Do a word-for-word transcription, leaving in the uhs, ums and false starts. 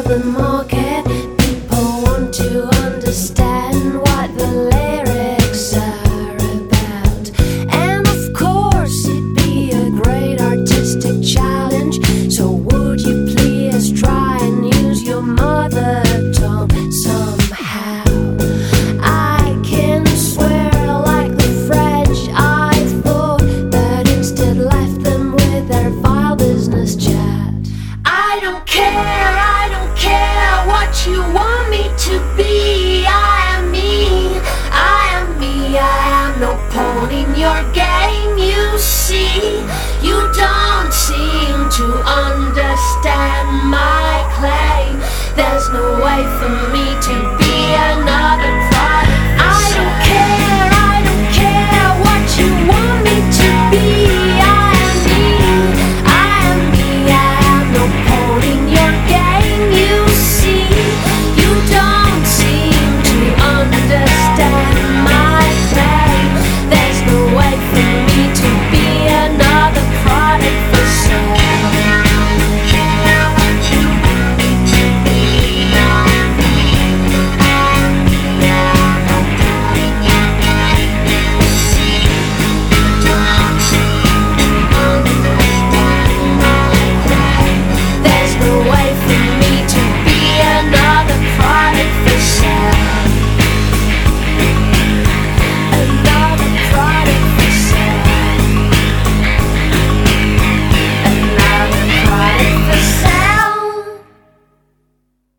the market. People want to understand what the lyrics are about. And of course it'd be a great artistic challenge. So would you please try and use your mother tongue somehow? I can swear like the French, I thought, but instead left them with their vile business chat. I don't care, I don't care what you want me to be. I am me, I am me, I am no pawn in your game. You see, you don't seem to understand my